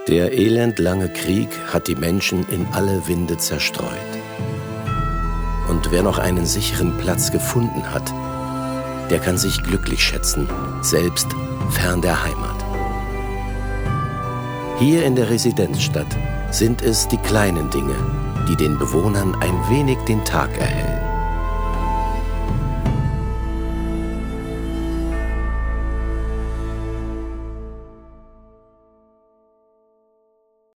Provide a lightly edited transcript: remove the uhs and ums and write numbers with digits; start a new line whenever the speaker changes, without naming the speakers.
Der elendlange Krieg hat die Menschen in alle Winde zerstreut. Und wer noch einen sicheren Platz gefunden hat, der kann sich glücklich schätzen, selbst fern der Heimat. Hier in der Residenzstadt sind es die kleinen Dinge, die den Bewohnern ein wenig den Tag erhellen.